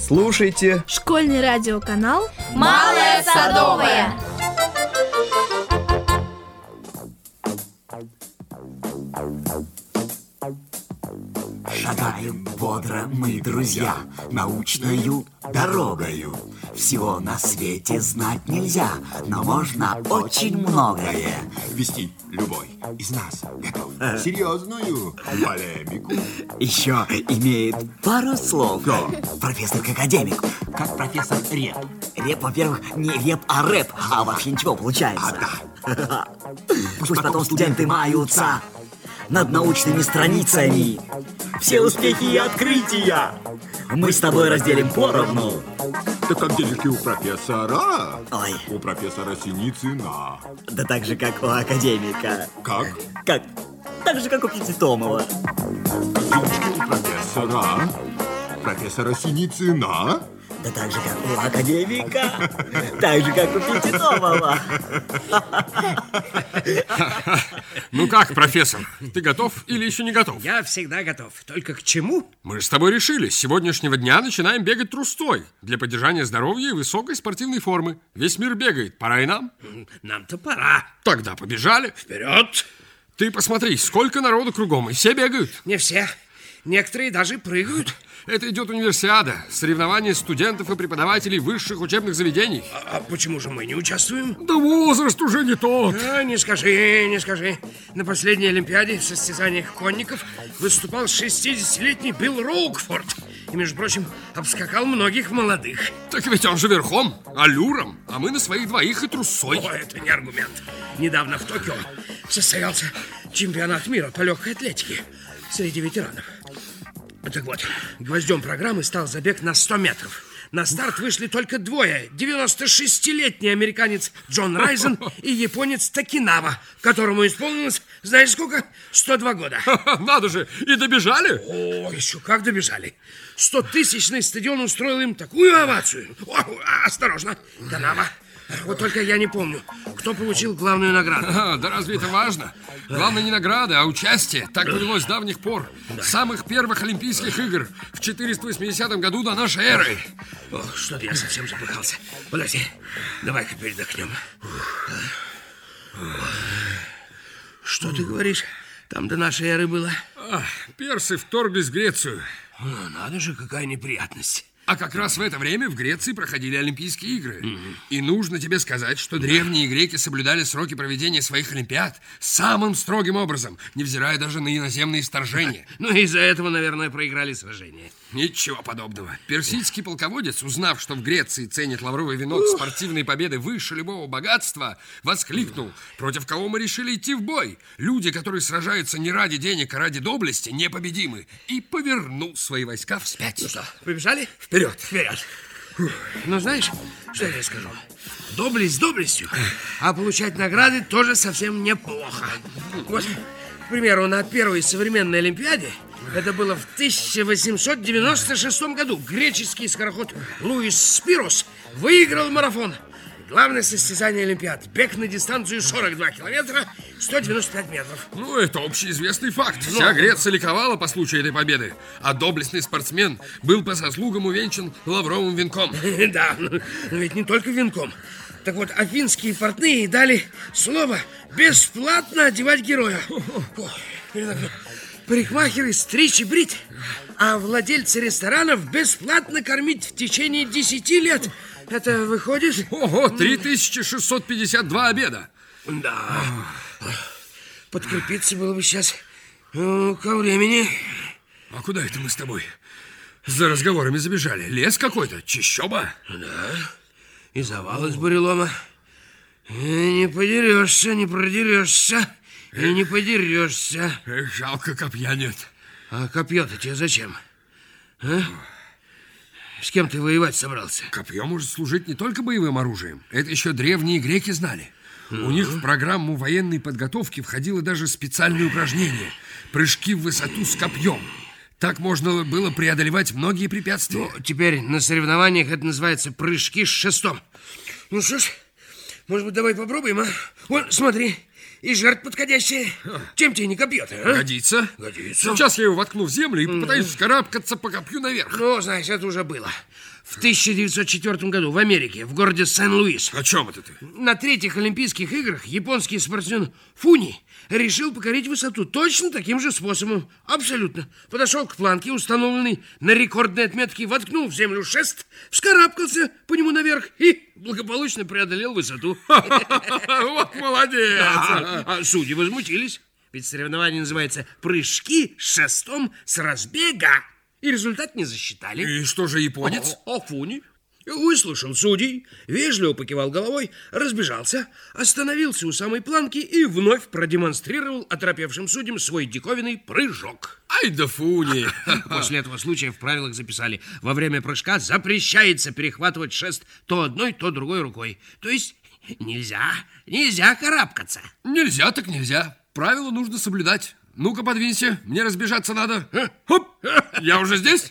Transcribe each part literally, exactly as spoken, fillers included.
Слушайте школьный радиоканал «Малая Садовая». Шагаем бодро мы, друзья, научною дорогою. Всего на свете знать нельзя, но можно очень многое. Вести любой из нас готов серьезную полемику. Еще имеет пару слов. Да. Профессор к академику. Как профессор Реп. Реп, во-первых, не реп, а рэп. А вообще ничего получается. А, да. Пусть потом студенты маются над научными страницами. Все успехи и открытия мы с тобой разделим поровну. Так как денежки у профессора? Ой. У профессора Синицына. Да так же, как у академика. Как? Как? Так же, как у Пятитомова. Денежки у профессора? Профессора Синицына? Да так же, как у академика. Так же, как у Пятитомова. Ну как, профессор, ты готов или еще не готов? Я всегда готов. Только к чему? Мы же с тобой решили, с сегодняшнего дня начинаем бегать трустой для поддержания здоровья и высокой спортивной формы. Весь мир бегает, пора и нам. Нам-то пора. Тогда побежали. Вперед! Ты посмотри, сколько народу кругом, и все бегают. Не все. Некоторые даже прыгают. Это идет универсиада, соревнования студентов и преподавателей высших учебных заведений. А, а почему же мы не участвуем? Да возраст уже не тот. А, не скажи, не скажи. На последней Олимпиаде в состязаниях конников выступал шестидесятилетний Билл Роукфорд. И, между прочим, обскакал многих молодых. Так ведь он же верхом, аллюром, а мы на своих двоих и трусой. О, это не аргумент. Недавно в Токио состоялся чемпионат мира по легкой атлетике среди ветеранов. Так вот, гвоздем программы стал забег на сто метров. На старт вышли только двое. девяносто шестилетний американец Джон Райзен и японец Такинава, которому исполнилось, знаешь сколько? сто два года. Надо же, и добежали? О, еще как добежали. Стотысячный стадион устроил им такую овацию. О, осторожно, Канава. Вот только я не помню, кто получил главную награду. А, да разве это важно? Главное не награда, а участие. Так повелось с давних пор. С самых первых Олимпийских игр в четыреста восьмидесятом году до нашей эры. Ох, что-то я совсем запыхался. Подожди, давай-ка передохнем. Что ты говоришь? Там до нашей эры было? А, персы вторглись в Грецию. О, надо же, какая неприятность. А как раз в это время в Греции проходили Олимпийские игры. Mm-hmm. И нужно тебе сказать, что древние греки соблюдали сроки проведения своих Олимпиад самым строгим образом, невзирая даже на иноземные вторжения. Ну, из-за этого, наверное, проиграли сражение. Ничего подобного. Персидский полководец, узнав, что в Греции ценят лавровый венок спортивной победы выше любого богатства, воскликнул: против кого мы решили идти в бой? Люди, которые сражаются не ради денег, а ради доблести, непобедимы. И повернул свои войска вспять. Ну что, побежали? Вперед! Вперед! Ну, знаешь, что я скажу? Доблесть доблестью, а получать награды тоже совсем неплохо. Вот, к примеру, на первой современной Олимпиаде, это было в тысяча восемьсот девяносто шестом году, греческий скороход Луис Спирос выиграл марафон. Главное состязание Олимпиад. Бег на дистанцию сорок два километра, сто девяносто пять метров. Ну, это общеизвестный факт. Вся Но... Греция ликовала по случаю этой победы. А доблестный спортсмен был по заслугам увенчан лавровым венком. Да, но ведь не только венком. Так вот, афинские портные дали слово бесплатно одевать героя. Парикмахеры стричь и брить, а владельцы ресторанов бесплатно кормить в течение десяти лет. Это выходит... Ого, три тысячи шестьсот пятьдесят два обеда. Да. Подкрепиться было бы сейчас ну, ко времени. А куда это мы с тобой за разговорами забежали? Лес какой-то, чащоба? Да, и завал из бурелома. И не подерешься, не продерешься, и не подерешься. Эх, жалко, копья нет. А копье-то тебе зачем? А? С кем ты воевать собрался? Копье может служить не только боевым оружием. Это еще древние греки знали. У них в программу военной подготовки входило даже специальное упражнение – прыжки в высоту с копьем. Так можно было преодолевать многие препятствия. Ну, теперь на соревнованиях это называется прыжки с шестом. Ну что ж, может быть, давай попробуем, а? Вон, смотри, И жертва подходящая. Чем тебе не копье-то, а? Годится. Годится. Сейчас я его воткну в землю и попытаюсь вскарабкаться по копью наверх. Ну, знаешь, это уже было. В тысяча девятьсот четвёртом году в Америке, в городе Сен-Луис. О чем это ты? На третьих Олимпийских играх японский спортсмен Фуни решил покорить высоту точно таким же способом. Абсолютно. Подошел к планке, установленной на рекордной отметке, воткнул в землю шест, вскарабкался по нему наверх и благополучно преодолел высоту. Вот молодец! А судьи возмутились. Ведь соревнование называется «Прыжки с шестом с разбега». И результат не засчитали. И что же японец? А Фуни выслушал судей, вежливо покивал головой, разбежался, остановился у самой планки и вновь продемонстрировал оторопевшим судьям свой диковинный прыжок. Ай да Фуни! После этого случая в правилах записали: во время прыжка запрещается перехватывать шест то одной, то другой рукой. То есть нельзя, нельзя карабкаться. Нельзя так нельзя. Правила нужно соблюдать. Ну-ка, подвинься, мне разбежаться надо. Хоп! Я уже здесь?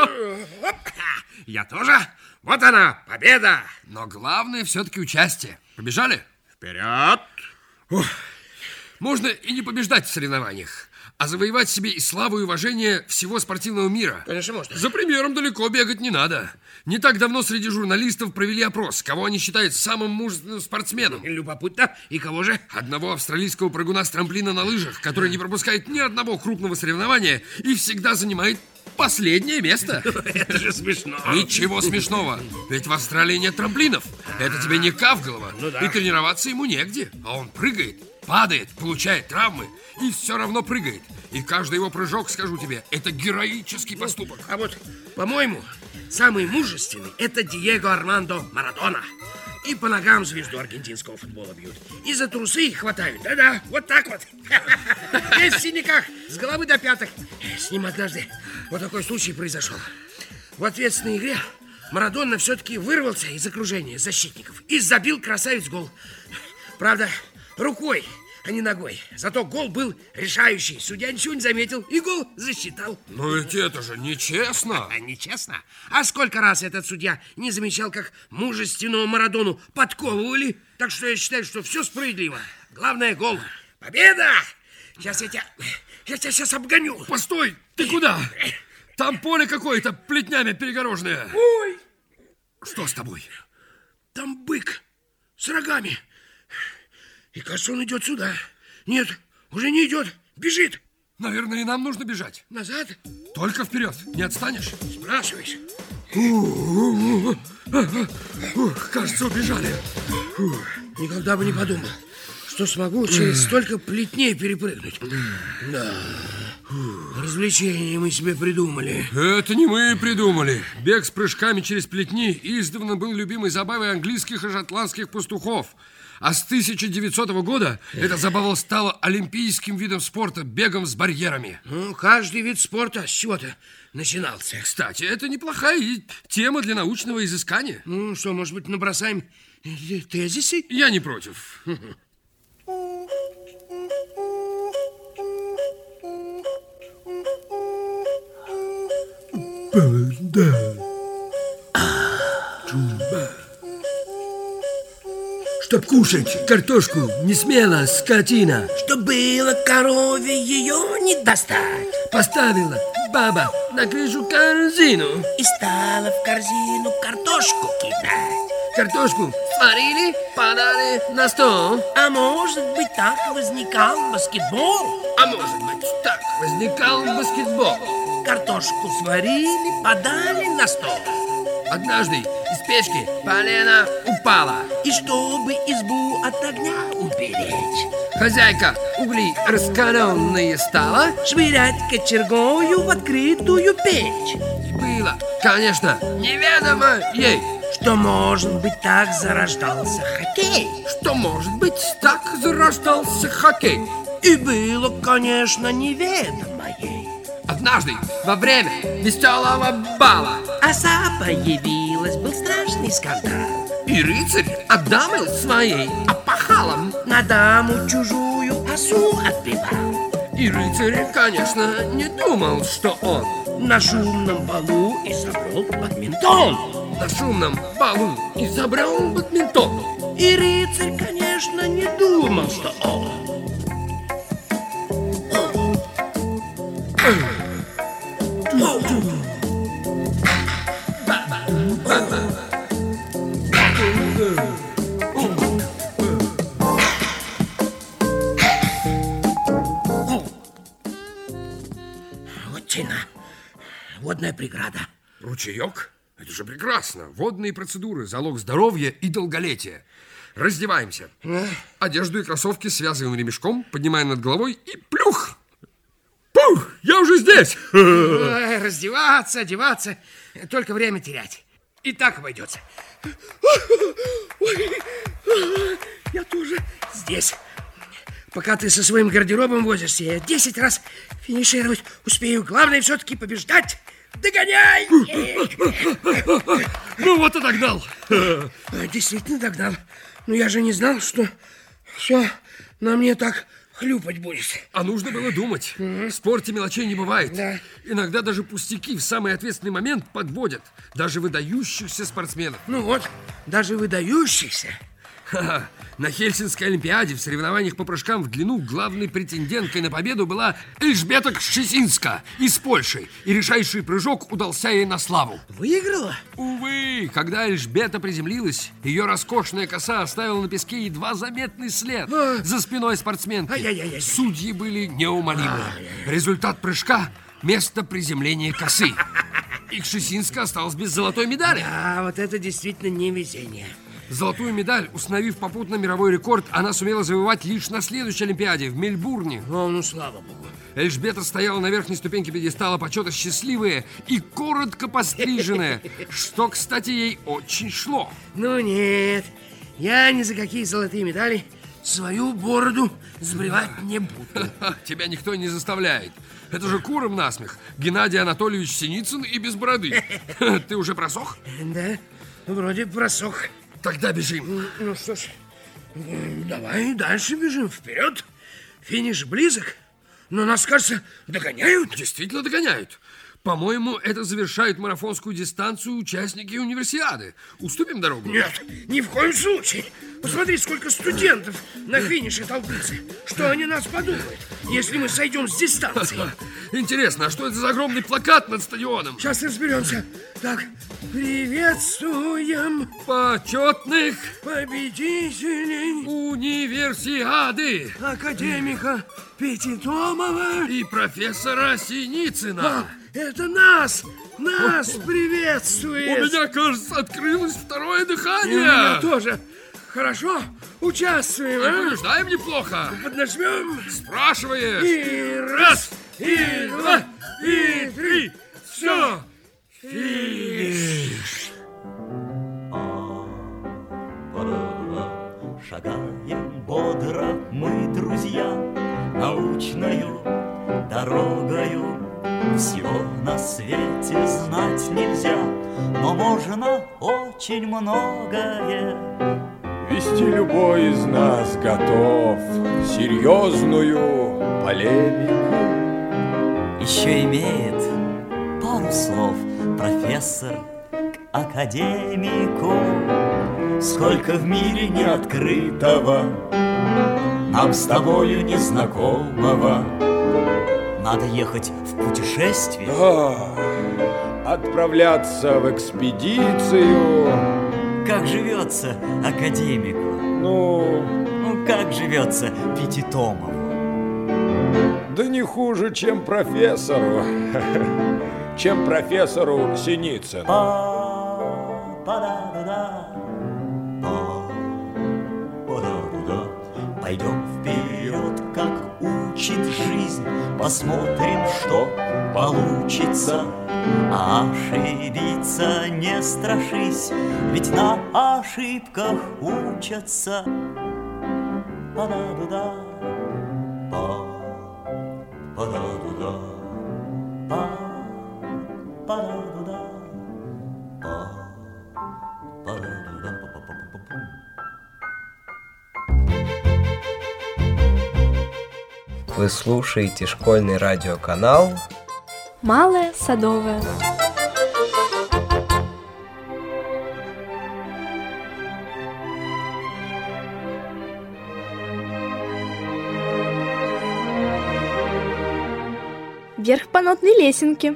Я тоже. Вот она, победа. Но главное все-таки участие. Побежали? Вперед! Ох, можно и не побеждать в соревнованиях, а завоевать себе и славу, и уважение всего спортивного мира. Конечно, можно. За примером далеко бегать не надо. Не так давно среди журналистов провели опрос, кого они считают самым мужественным спортсменом. Любопытно. И кого же? Одного австралийского прыгуна с трамплина на лыжах, который не пропускает ни одного крупного соревнования и всегда занимает последнее место. Это же смешно. Ничего смешного, ведь в Австралии нет трамплинов. Это тебе не кавголово. Ну да. И тренироваться ему негде. А он прыгает, падает, получает травмы и все равно прыгает. И каждый его прыжок, скажу тебе, это героический поступок. А вот, по-моему, самый мужественный — это Диего Армандо Марадона. И по ногам звезду аргентинского футбола бьют. И за трусы хватают. Да-да, вот так вот. Весь в синяках, с головы до пяток. С ним однажды вот такой случай произошел. В ответственной игре Марадона все-таки вырвался из окружения защитников и забил красавец гол. Правда, рукой, а не ногой. Зато гол был решающий. Судья ничего не заметил и гол засчитал. Но ведь это же нечестно. А нечестно? А сколько раз этот судья не замечал, как мужественного Марадону подковывали? Так что я считаю, что все справедливо. Главное — гол. Победа! Сейчас я тебя... Я тебя сейчас обгоню. Постой, ты куда? Там поле какое-то плетнями перегороженное. Ой! Что с тобой? Там бык с рогами. И, кажется, он идет сюда. Нет, уже не идет. Бежит. Наверное, и нам нужно бежать. Назад? Только вперед. Не отстанешь? Спрашиваешь. Ух, кажется, убежали. Никогда бы не подумал, что смогу через столько плетней перепрыгнуть. Да. Развлечения мы себе придумали. Это не мы придумали. Бег с прыжками через плетни издавна был любимой забавой английских и шотландских пастухов. А с тысяча девятисотого года эта забава стала олимпийским видом спорта, бегом с барьерами. Ну, каждый вид спорта с чего-то начинался. Кстати, это неплохая и тема для научного изыскания. Ну, что, может быть, набросаем тезисы? Я не против. Чтоб кушать картошку не смела скотина. Чтоб было корове ее не достать. Поставила баба на крышу корзину. И стала в корзину картошку кидать. Картошку сварили, подали на стол. А может быть, так возникал баскетбол? А может быть, так возникал баскетбол. Картошку сварили, подали на стол. Однажды из печки полено упала. И чтобы избу от огня уберечь, Хозяйка угли раскаленные стала швырять кочергою в открытую печь. И было, конечно, неведомо ей, Что, может быть, так зарождался хоккей. что, может быть, так зарождался хоккей. И было, конечно, неведомо ей. Однажды во время веселого бала Оса появилась, был страшный скандал. и рыцарь от дамы своей опахалом. На даму чужую осу отбивал. И рыцарь, конечно, не думал, что он На шумном балу изобрел бадминтон. на шумном балу изобрел бадминтон. И рыцарь, конечно, не думал, что он. Вот тена. Водная преграда. Ручеек? Это же прекрасно. Водные процедуры, залог здоровья и долголетия. Раздеваемся. Одежду и кроссовки связываем ремешком, поднимаем над головой и плюх! Пух! Я уже здесь! Ой, раздеваться, одеваться. Только время терять. И так обойдется. Ой, я тоже здесь. Пока ты со своим гардеробом возишься, я десять раз финишировать успею. Главное все-таки побеждать. Догоняй! Ну вот и догнал. Действительно догнал. Но я же не знал, что все на мне так хлюпать будет. А нужно было думать. В спорте мелочей не бывает. Да. Иногда даже пустяки в самый ответственный момент подводят даже выдающихся спортсменов. Ну вот, даже выдающихся. Ха-ха. На Хельсинской Олимпиаде в соревнованиях по прыжкам в длину главной претенденткой на победу была Эльжбета Кшесинска из Польши. И решающий прыжок удался ей на славу. Выиграла? Увы, когда Эльжбета приземлилась, ее роскошная коса оставила на песке едва заметный след А. за спиной спортсменки. Ай-яй-яй-яй. Судьи были неумолимы. Результат прыжка – место приземления косы. И Кшесинска осталась без золотой медали. А вот это действительно не везение. Золотую медаль, установив попутно мировой рекорд, она сумела завоевать лишь на следующей Олимпиаде в Мельбурне. О, ну слава богу. Эльжбета стояла на верхней ступеньке пьедестала почета счастливая и коротко постриженная, что, кстати, ей очень шло. Ну нет, я ни за какие золотые медали свою бороду сбривать не буду. Ха, тебя никто не заставляет. Это же куром насмех. Геннадий Анатольевич Синицын и без бороды. Ты уже просох? Да, вроде просох. Тогда бежим. Ну что ж, давай дальше бежим, вперед. Финиш близок, но нас, кажется, догоняют. Действительно догоняют. По-моему, это завершает марафонскую дистанцию участники универсиады. Уступим дорогу? Нет, ни в коем случае. Посмотри, сколько студентов на финише толпится. Что они нас подумают, если мы сойдем с дистанции? Интересно, а что это за огромный плакат над стадионом? Сейчас разберемся. Так, приветствуем Почетных победителей универсиады академика Пятитомова. и профессора Синицына. А, это нас, нас У приветствует. меня, кажется, открылось второе И у меня дыхание. тоже. Хорошо, участвуем, Мы а? побеждаем неплохо. Поднажмем. Спрашиваешь. И раз, и два, и три. Все. Финиш. Шагаем бодро мы, друзья, научною дорогою. Всего на свете знать нельзя, но можно очень многое. Вести любой из нас готов серьезную полемику. Еще имеет пару слов профессор к академику. Сколько в мире неоткрытого, нам с тобою незнакомого. Надо ехать в путешествие. Да, отправляться в экспедицию. Как живется академику? Ну, Ну, как живется Пятитомову? да не хуже, чем профессору. Чем профессору Синицыну. Па-па-да-да-да. Па-па-да-да-да. Пойдем вперед, как учит жизнь. Посмотрим, что получится. А ошибиться не страшись, ведь на ошибках учатся. Па-да-да-да. Па-па-да-да-да. Па-па-да-да-да. Па-па-да-да-да. Вы слушаете школьный радиоканал Малая Садовая. вверх по нотной лесенке.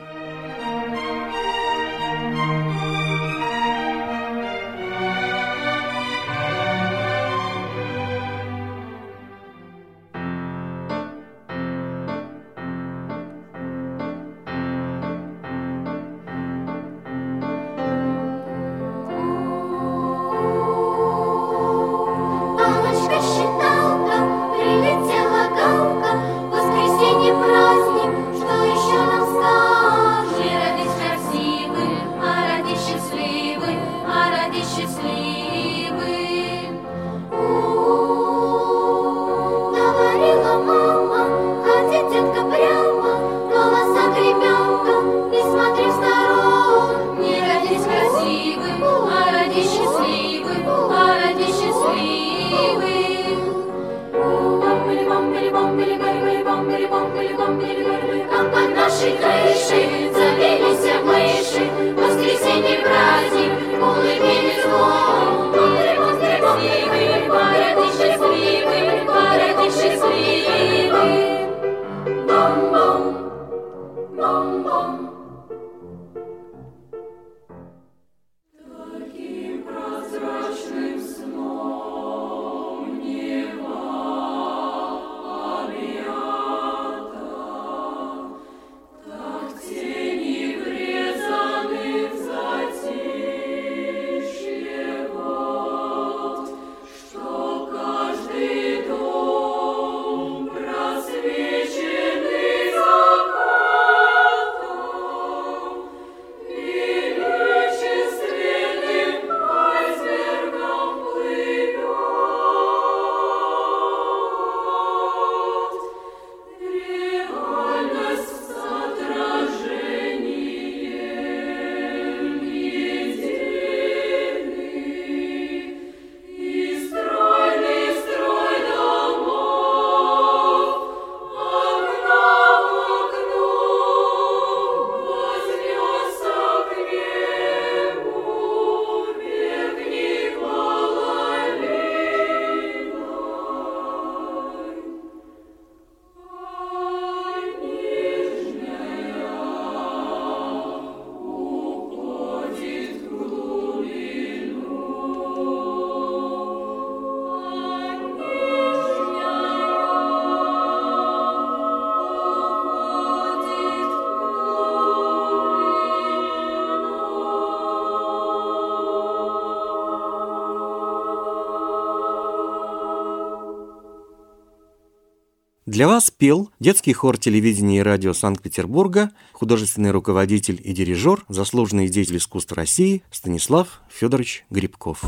Для вас пел детский хор телевидения и радио Санкт-Петербурга, художественный руководитель и дирижер, заслуженный деятель искусства России Станислав Федорович Грибков.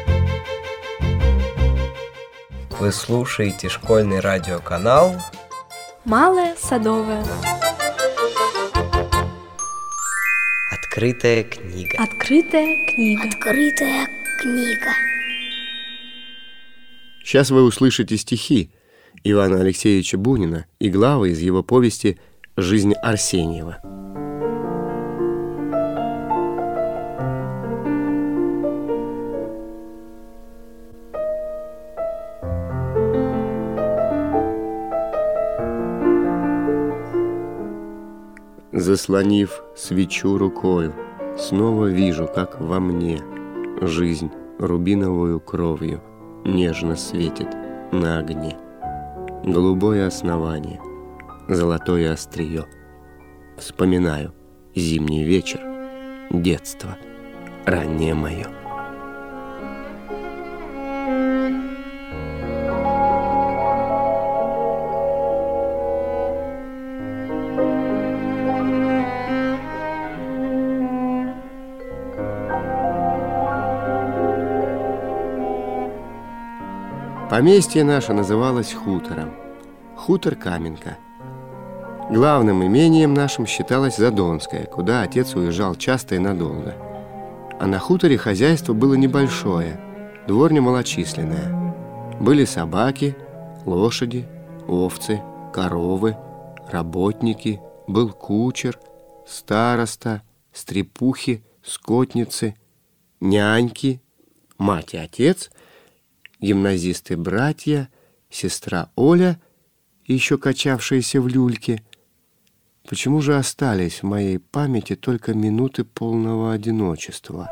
Вы слушаете школьный радиоканал «Малая Садовая». Открытая книга. Открытая книга. Открытая книга. Сейчас вы услышите стихи Ивана Алексеевича Бунина и главы из его повести «Жизнь Арсеньева». Заслонив свечу рукою, снова вижу, как во мне жизнь рубиновую кровью нежно светит на огне. Голубое основание, золотое острие. Вспоминаю зимний вечер, детство, раннее мое. Поместье наше называлось хутором. Хутор Каменка. Главным имением нашим считалось Задонское, куда отец уезжал часто и надолго. А на хуторе хозяйство было небольшое, дворня малочисленная. Были собаки, лошади, овцы, коровы, работники, был кучер, староста, стрепухи, скотницы, няньки, мать и отец, гимназисты-братья, сестра Оля, еще качавшаяся в люльке. Почему же остались в моей памяти только минуты полного одиночества?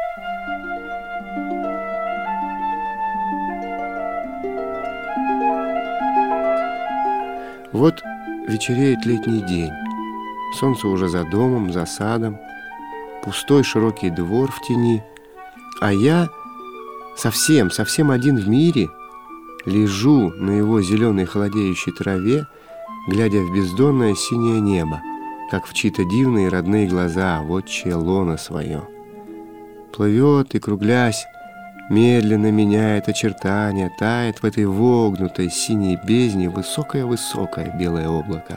Вот вечереет летний день. Солнце уже за домом, за садом, пустой широкий двор в тени, а я совсем, совсем один в мире, лежу на его зеленой холодеющей траве, глядя в бездонное синее небо, как в чьи-то дивные родные глаза, в отчье лоно свое. Плывет и, круглясь, медленно меняет очертания, тает в этой вогнутой синей бездне высокое-высокое белое облако.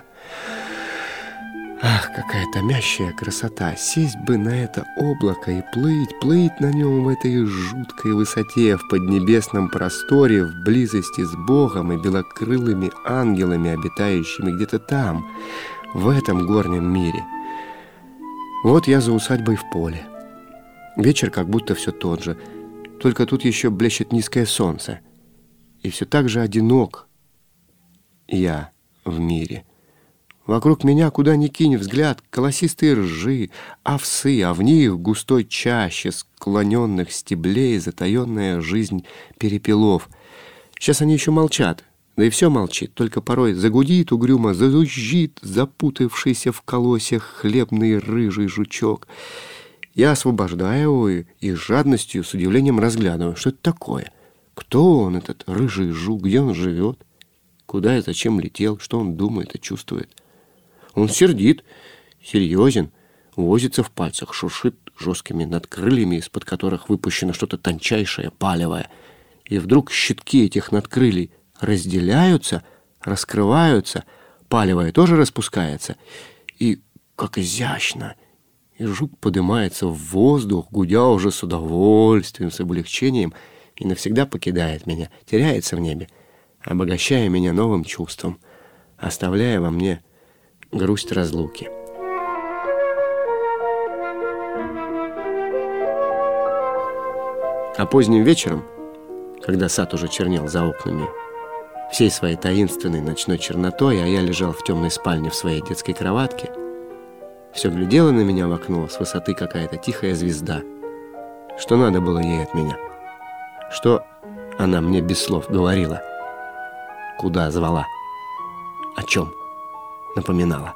Ах, какая томящая красота! Сесть бы на это облако и плыть, плыть на нем в этой жуткой высоте, в поднебесном просторе, в близости с Богом и белокрылыми ангелами, обитающими где-то там, в этом горнем мире. Вот я за усадьбой в поле. Вечер как будто все тот же, только тут еще блещет низкое солнце. И все так же одинок я в мире. Вокруг меня, куда ни кинь взгляд, колосистые ржи, овсы, а в них густой чаще склоненных стеблей затаенная жизнь перепелов. Сейчас они еще молчат, да и все молчит, только порой загудит угрюмо, зазужжит запутавшийся в колосьях хлебный рыжий жучок. Я освобождаю его и, и с жадностью, с удивлением разглядываю, что это такое. Кто он, этот рыжий жук, где он живет, куда и зачем летел, что он думает и чувствует. Он сердит, серьезен, возится в пальцах, шуршит жесткими надкрыльями, из-под которых выпущено что-то тончайшее, палевое. И вдруг щитки этих надкрылий разделяются, раскрываются, палевое тоже распускается. И как изящно! И жук поднимается в воздух, гудя уже с удовольствием, с облегчением, и навсегда покидает меня, теряется в небе, обогащая меня новым чувством, оставляя во мне грусть разлуки. А поздним вечером, когда сад уже чернел за окнами, всей своей таинственной ночной чернотой, а я лежал в темной спальне в своей детской кроватке, все глядела на меня в окно с высоты какая-то тихая звезда. Что надо было ей от меня? Что она мне без слов говорила? Куда звала? О чем напоминала?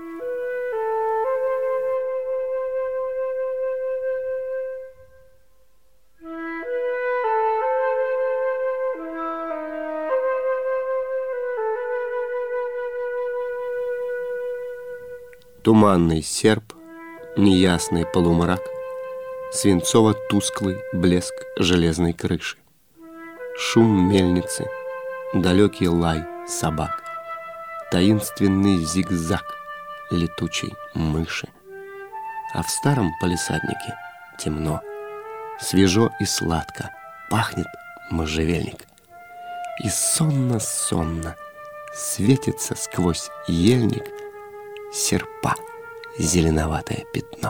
Туманный серп, неясный полумрак, свинцово-тусклый блеск железной крыши, шум мельницы, далекий лай собак, таинственный зигзаг летучей мыши. А в старом палисаднике темно, свежо и сладко пахнет можжевельник. И сонно-сонно светится сквозь ельник серпа зеленоватое пятно.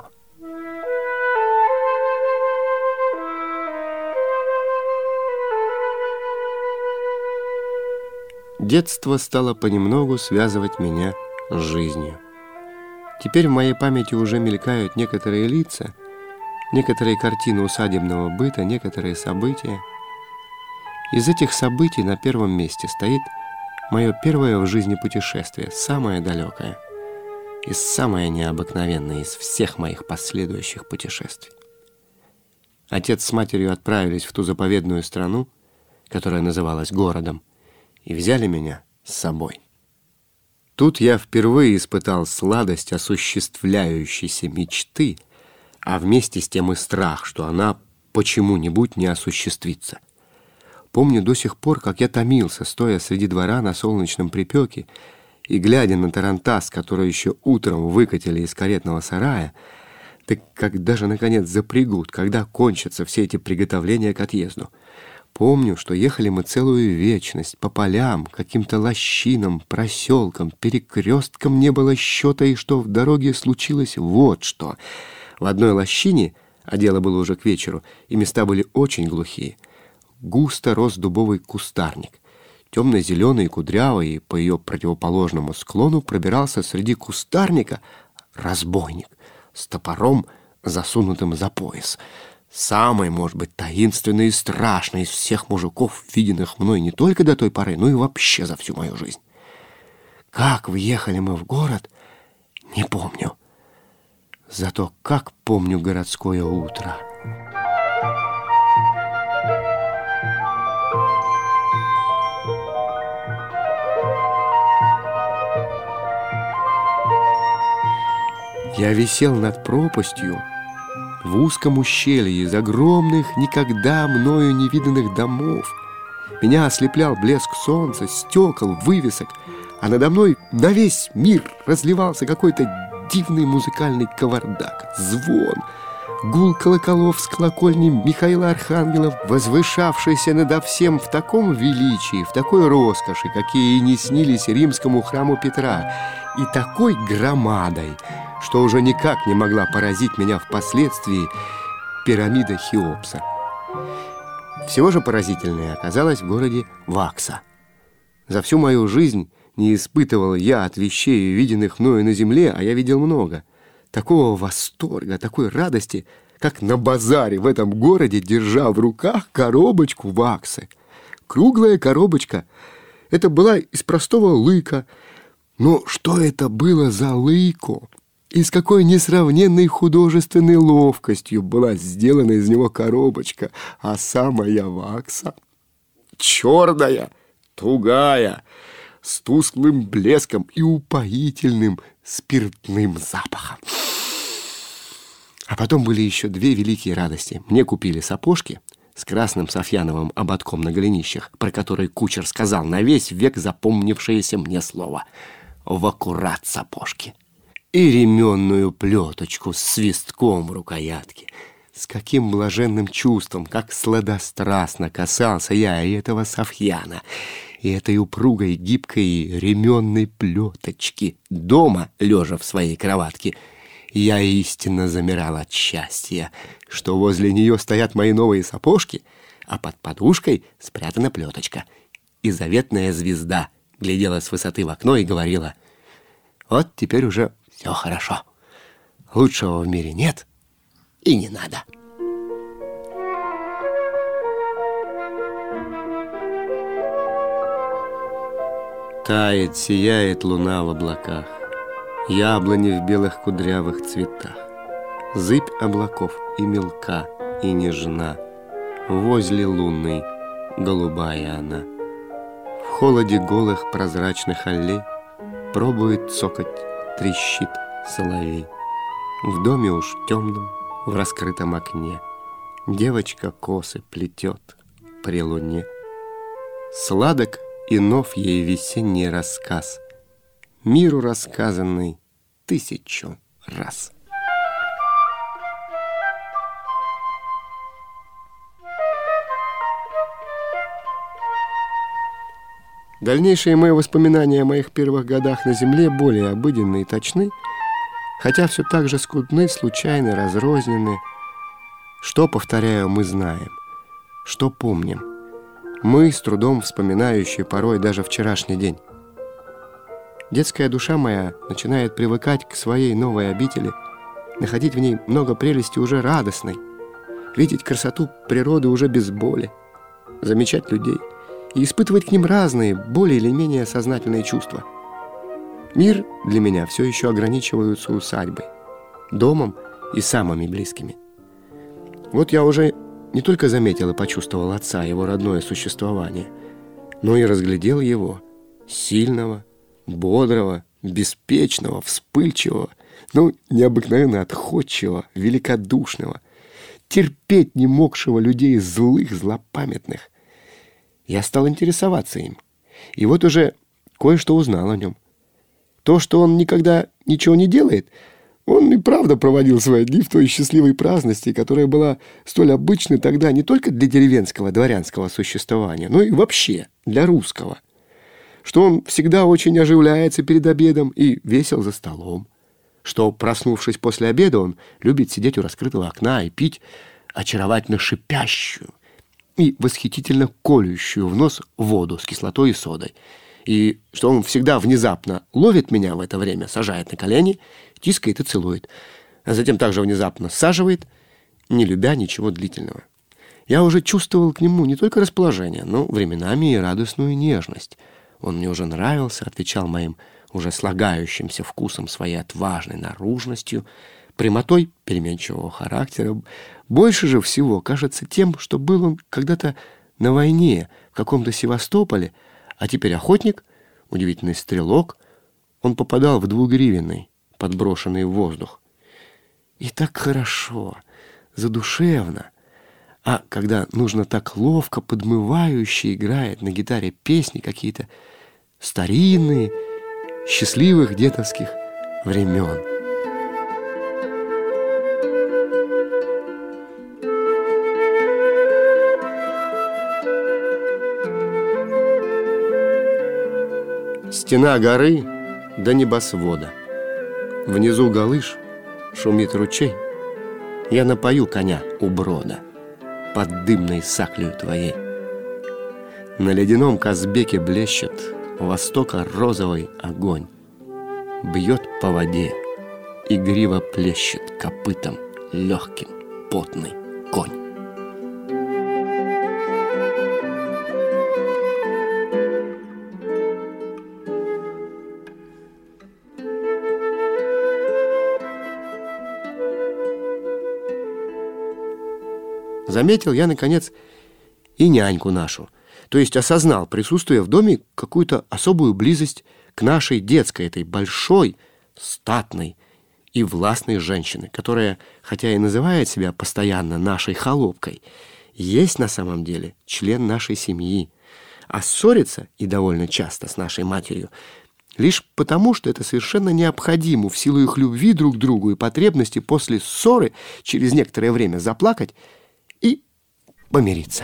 Детство стало понемногу связывать меня с жизнью. Теперь в моей памяти уже мелькают некоторые лица, некоторые картины усадебного быта, некоторые события. Из этих событий на первом месте стоит мое первое в жизни путешествие, самое далекое и самое необыкновенное из всех моих последующих путешествий. Отец с матерью отправились в ту заповедную страну, которая называлась городом, и взяли меня с собой. Тут я впервые испытал сладость осуществляющейся мечты, а вместе с тем и страх, что она почему-нибудь не осуществится. Помню до сих пор, как я томился, стоя среди двора на солнечном припеке и глядя на тарантас, который еще утром выкатили из каретного сарая, так когда же, наконец, запрягут, когда кончатся все эти приготовления к отъезду. Помню, что ехали мы целую вечность по полям, каким-то лощинам, проселкам, перекресткам не было счета, и что в дороге случилось вот что. В одной лощине, а дело было уже к вечеру, и места были очень глухие, густо рос дубовый кустарник. темно-зеленой и кудрявой, и по ее противоположному склону пробирался среди кустарника разбойник с топором, засунутым за пояс. Самый, может быть, таинственный и страшный из всех мужиков, виденных мной не только до той поры, но и вообще за всю мою жизнь. Как въехали мы в город, не помню. Зато как помню городское утро. Я висел над пропастью в узком ущелье из огромных, никогда мною не виданных домов. Меня ослеплял блеск солнца, стекол, вывесок, а надо мной на весь мир разливался какой-то дивный музыкальный кавардак, звон, гул колоколов с колокольни Михаила Архангела, возвышавшийся надо всем в таком величии, в такой роскоши, какие и не снились римскому храму Петра, и такой громадой, что уже никак не могла поразить меня впоследствии пирамида Хеопса. Всего же поразительнее оказалось в городе Вакса. За всю мою жизнь не испытывал я от вещей, виденных мною на земле, а я видел много, такого восторга, такой радости, как на базаре в этом городе, держа в руках коробочку ваксы. Круглая коробочка. Это была из простого лыка. Но что это было за лыко? И с какой несравненной художественной ловкостью была сделана из него коробочка, а самая вакса черная, тугая, с тусклым блеском и упоительным спиртным запахом. А потом были еще две великие радости. Мне купили сапожки с красным софьяновым ободком на голенищах, про которые кучер сказал на весь век запомнившееся мне слово «в аккурат сапожки». И ременную плеточку с свистком в рукоятке. С каким блаженным чувством, как сладострастно касался я и этого софьяна, и этой упругой, гибкой ременной плеточки. Дома, лежа в своей кроватке, я истинно замирал от счастья, что возле нее стоят мои новые сапожки, а под подушкой спрятана плеточка. И заветная звезда глядела с высоты в окно и говорила: «Вот теперь уже все хорошо. Лучшего в мире нет и не надо». Тает, сияет луна в облаках, яблони в белых кудрявых цветах. Зыбь облаков и мелка, и нежна, возле луны голубая она. В холоде голых прозрачных аллей пробует цокоть, трещит соловей. В доме уж темном, в раскрытом окне девочка косы плетет при луне. Сладок и нов ей весенний рассказ, миру рассказанный тысячу раз. Дальнейшие мои воспоминания о моих первых годах на земле более обыденны и точны, хотя все так же скудны, случайны, разрознены. Что, повторяю, мы знаем, что помним. Мы, с трудом вспоминающие порой даже вчерашний день. Детская душа моя начинает привыкать к своей новой обители, находить в ней много прелести уже радостной, видеть красоту природы уже без боли, замечать людей и испытывать к ним разные, более или менее сознательные чувства. Мир для меня все еще ограничивается усадьбой, домом и самыми близкими. Вот я уже не только заметил и почувствовал отца, его родное существование, но и разглядел его, сильного, бодрого, беспечного, вспыльчивого, ну, необыкновенно отходчивого, великодушного, терпеть не могшего людей злых, злопамятных. Я стал интересоваться им, и вот уже кое-что узнал о нем. То, что он никогда ничего не делает, он и правда проводил свои дни в той счастливой праздности, которая была столь обычной тогда не только для деревенского дворянского существования, но и вообще для русского. Что он всегда очень оживляется перед обедом и весел за столом. Что, проснувшись после обеда, он любит сидеть у раскрытого окна и пить очаровательно шипящую, и восхитительно колющую в нос воду с кислотой и содой. И что он всегда внезапно ловит меня в это время, сажает на колени, тискает и целует, а затем также внезапно саживает, не любя ничего длительного. Я уже чувствовал к нему не только расположение, но временами и радостную нежность. Он мне уже нравился, отвечал моим уже слагающимся вкусом своей отважной наружностью, прямотой переменчивого характера. Больше же всего кажется тем, что был он когда-то на войне в каком-то Севастополе, а теперь охотник, удивительный стрелок. Он попадал в двугривенный, подброшенный в воздух. И так хорошо, задушевно. А когда нужно так ловко, подмывающе играет на гитаре песни какие-то старинные, счастливых дедовских времен. Стена горы до небосвода. Внизу галыш, шумит ручей. Я напою коня у брода под дымной саклею твоей. На ледяном Казбеке блещет у востока розовый огонь. Бьет по воде, игриво плещет копытом легким потный конь. Заметил я, наконец, и няньку нашу, то есть осознал, присутствуя в доме, какую-то особую близость к нашей детской, этой большой, статной и властной женщины, которая, хотя и называет себя постоянно нашей холопкой, есть на самом деле член нашей семьи, а ссорится, и довольно часто, с нашей матерью, лишь потому, что это совершенно необходимо в силу их любви друг к другу и потребности после ссоры через некоторое время заплакать и помириться.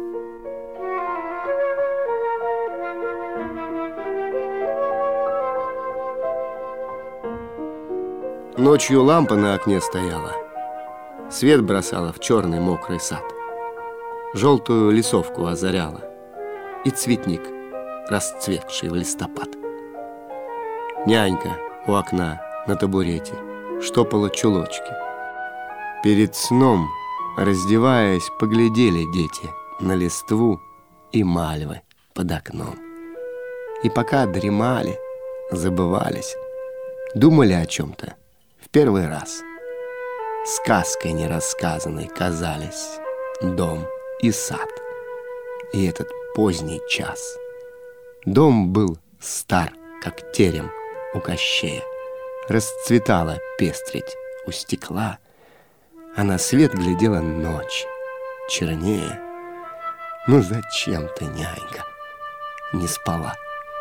Ночью лампа на окне стояла, свет бросала в черный мокрый сад, желтую лесовку озаряла и цветник, расцветший в листопад. Нянька у окна на табурете штопала чулочки. Перед сном, раздеваясь, поглядели дети на листву и мальвы под окном. И пока дремали, забывались, думали о чем-то в первый раз. Сказкой нерассказанной казались дом и сад. И этот поздний час. Дом был стар, как терем у Кощея. Расцветала пестредь у стекла, а на свет глядела ночь, чернее. Ну зачем ты, нянька, не спала?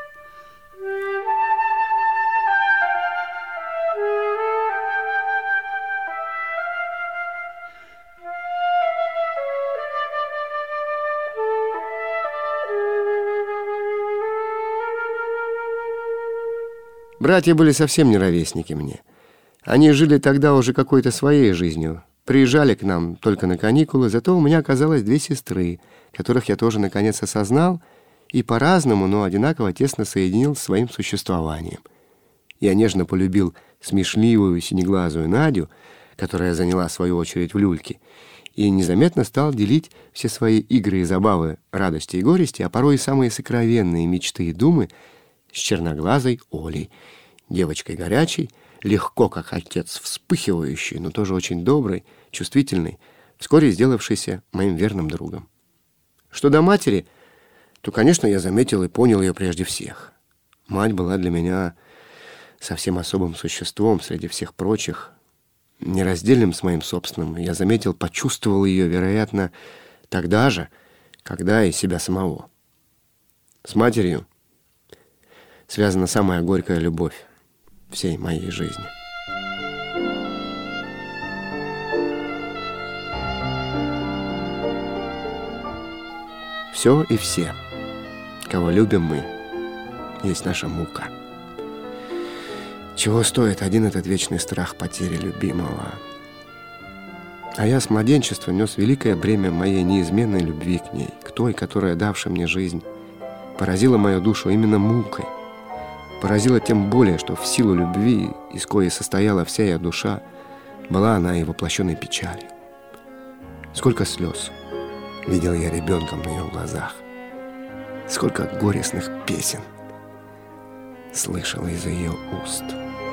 Братья были совсем не ровесники мне. Они жили тогда уже какой-то своей жизнью. Приезжали к нам только на каникулы, зато у меня оказалось две сестры, которых я тоже наконец осознал и по-разному, но одинаково тесно соединил с своим существованием. Я нежно полюбил смешливую синеглазую Надю, которая заняла свою очередь в люльке, и незаметно стал делить все свои игры и забавы, радости и горести, а порой и самые сокровенные мечты и думы с черноглазой Олей, девочкой горячей, легко, как отец, вспыхивающий, но тоже очень добрый, чувствительный, вскоре сделавшийся моим верным другом. Что до матери, то, конечно, я заметил и понял ее прежде всех. Мать была для меня совсем особым существом среди всех прочих, нераздельным с моим собственным. Я заметил, почувствовал ее, вероятно, тогда же, когда и себя самого. С матерью связана самая горькая любовь всей моей жизни. Все и все, кого любим мы, есть наша мука. Чего стоит один этот вечный страх потери любимого? А я с младенчества нес великое бремя моей неизменной любви к ней, к той, которая, давшая мне жизнь, поразила мою душу именно мукой. Поразила тем более, что в силу любви, из коей состояла вся ее душа, была она и воплощенной печалью. Сколько слез видел я ребенком на ее глазах, сколько горестных песен слышал из ее уст.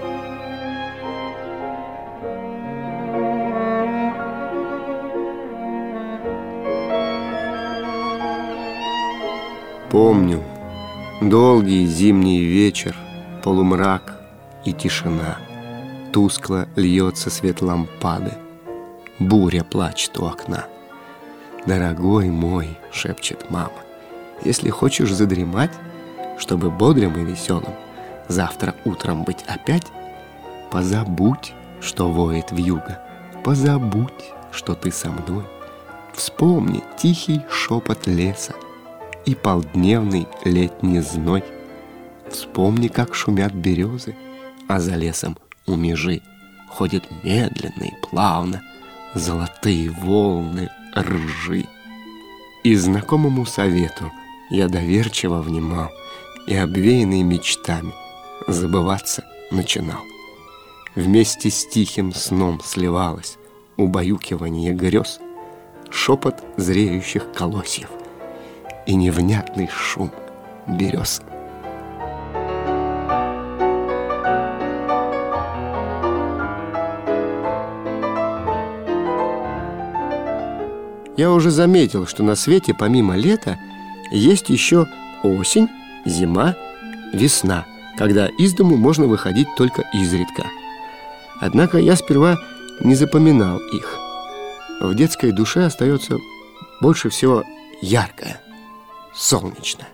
Помню долгий зимний вечер, полумрак и тишина. Тускло льется свет лампады, буря плачет у окна. «Дорогой мой», — шепчет мама, — «если хочешь задремать, чтобы бодрым и веселым завтра утром быть опять, позабудь, что воет вьюга, позабудь, что ты со мной. Вспомни тихий шепот леса и полдневный летний зной. Вспомни, как шумят березы, а за лесом у межи ходят медленно и плавно золотые волны ржи». И знакомому совету я доверчиво внимал и, обвеянный мечтами, забываться начинал. Вместе с тихим сном сливалось убаюкивание грез, шепот зреющих колосьев и невнятный шум берез. Я уже заметил, что на свете помимо лета есть еще осень, зима, весна, когда из дому можно выходить только изредка. Однако я сперва не запоминал их. В детской душе остается больше всего яркое, солнечное.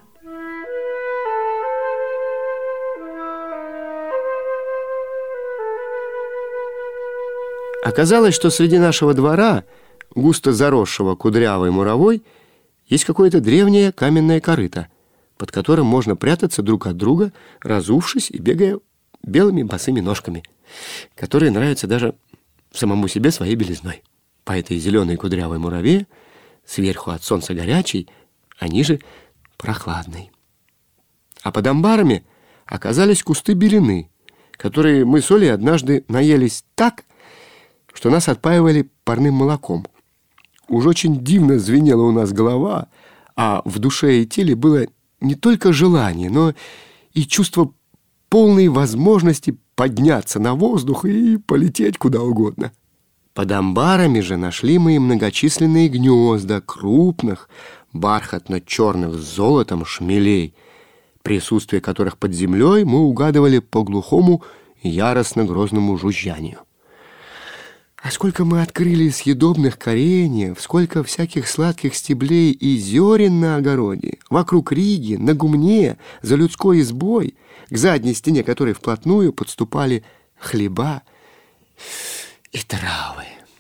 Оказалось, что среди нашего двора, густо заросшего кудрявой муровой, есть какое-то древнее каменное корыто, под которым можно прятаться друг от друга, разувшись и бегая белыми босыми ножками, которые нравятся даже самому себе своей белизной. По этой зеленой кудрявой мураве, сверху от солнца горячей, а ниже прохладной. А под амбарами оказались кусты белины, которые мы с Олей однажды наелись так, что нас отпаивали парным молоком. Уж очень дивно звенела у нас голова, а в душе и теле было не только желание, но и чувство полной возможности подняться на воздух и полететь куда угодно. Под амбарами же нашли мы и многочисленные гнезда крупных, бархатно-черных с золотом шмелей, присутствие которых под землей мы угадывали по глухому, яростно-грозному жужжанию. А сколько мы открыли съедобных кореньев, сколько всяких сладких стеблей и зерен на огороде, вокруг Риги, на гумне, за людской избой, к задней стене которой вплотную подступали хлеба и травы.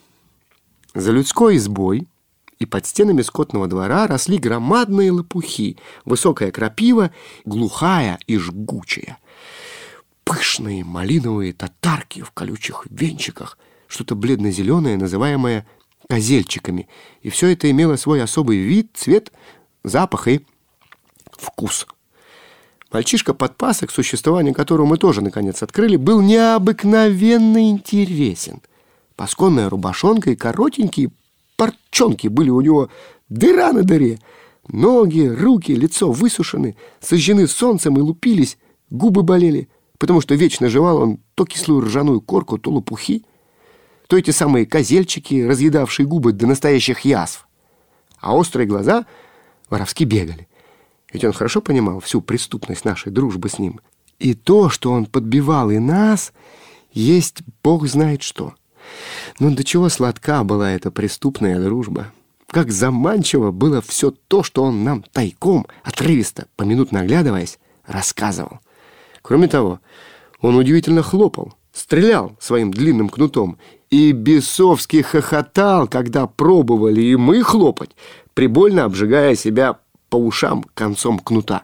За людской избой и под стенами скотного двора росли громадные лопухи, высокая крапива, глухая и жгучая, пышные малиновые татарки в колючих венчиках, что-то бледно-зеленое, называемое козельчиками. И все это имело свой особый вид, цвет, запах и вкус. Мальчишка-подпасок, существование которого мы тоже, наконец, открыли, был необыкновенно интересен. Пасконная рубашонка и коротенькие парчонки были у него дыра на дыре. Ноги, руки, лицо высушены, сожжены солнцем и лупились, губы болели, потому что вечно жевал он то кислую ржаную корку, то лопухи, то эти самые козельчики, разъедавшие губы до настоящих язв. А острые глаза воровски бегали. Ведь он хорошо понимал всю преступность нашей дружбы с ним. И то, что он подбивал и нас, есть бог знает что. Но до чего сладка была эта преступная дружба. Как заманчиво было все то, что он нам тайком, отрывисто, поминутно оглядываясь, рассказывал. Кроме того, он удивительно хлопал, стрелял своим длинным кнутом и бесовски хохотал, когда пробовали и мы хлопать, прибольно обжигая себя по ушам концом кнута.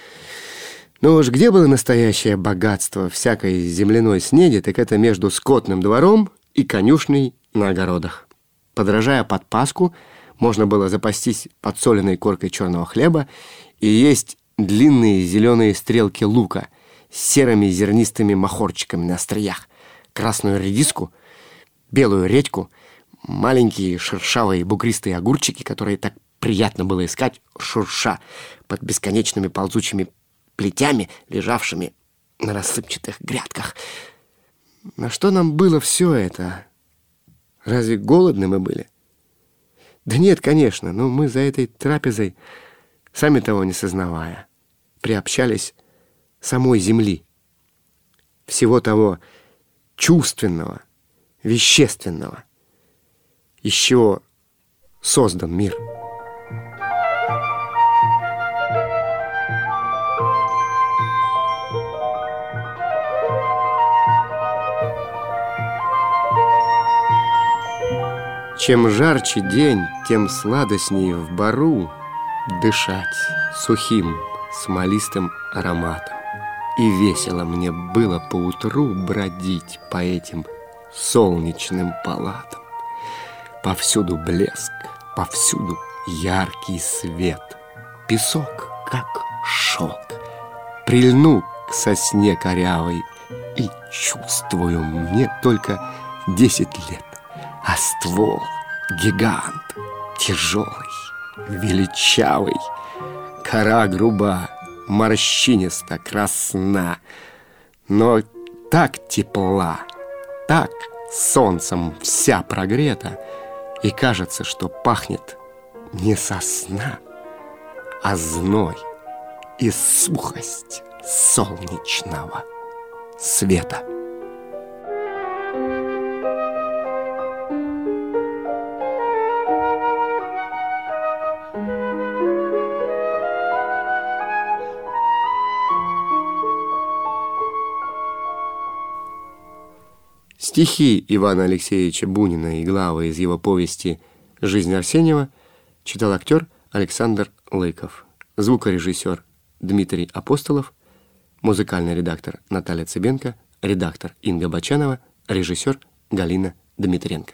Но уж где было настоящее богатство всякой земляной снеди, так это между скотным двором и конюшней на огородах. Подражая под Пасху, можно было запастись подсоленной коркой черного хлеба и есть длинные зеленые стрелки лука с серыми зернистыми махорчиками на остриях, красную редиску, белую редьку, маленькие шершавые бугристые огурчики, которые так приятно было искать, шурша под бесконечными ползучими плетями, лежавшими на рассыпчатых грядках. На что нам было все это? Разве голодны мы были? Да нет, конечно, но мы за этой трапезой, сами того не сознавая, приобщались самой земли, всего того чувственного, вещественного, из чего создан мир. Чем жарче день, тем сладостней в бару дышать сухим смолистым ароматом. И весело мне было поутру бродить по этим солнечным палатам. Повсюду блеск, повсюду яркий свет. Песок, как шелк. Прильну к сосне корявой и чувствую, мне только десять лет. А ствол гигант, тяжелый, величавый. Кора груба, морщиниста, красна, но так тепла, так солнцем вся прогрета, и кажется, что пахнет не сосна, а зной и сухость солнечного света. Стихи Ивана Алексеевича Бунина и главы из его повести «Жизнь Арсеньева» читал актер Александр Лыков, звукорежиссер Дмитрий Апостолов, музыкальный редактор Наталья Цыбенко, редактор Инга Бочанова, режиссер Галина Дмитренко.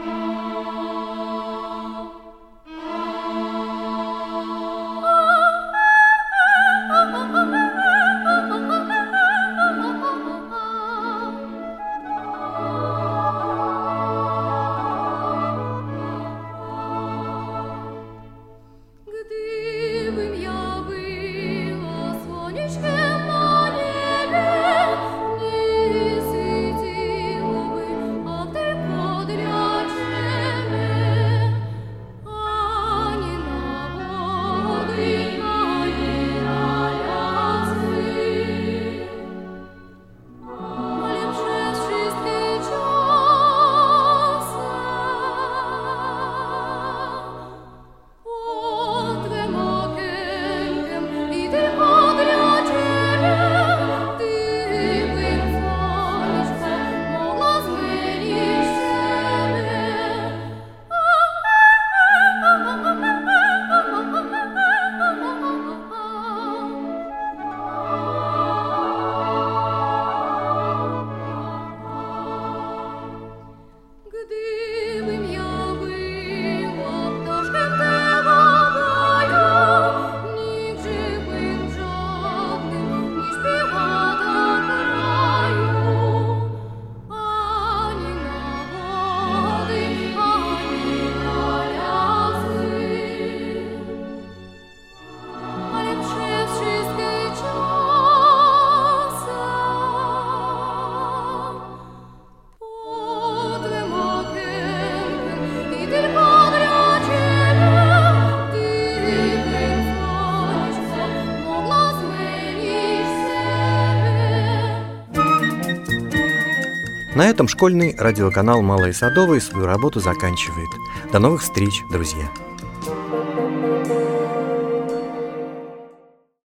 На этом школьный радиоканал «Малые Садовые» свою работу заканчивает. До новых встреч, друзья!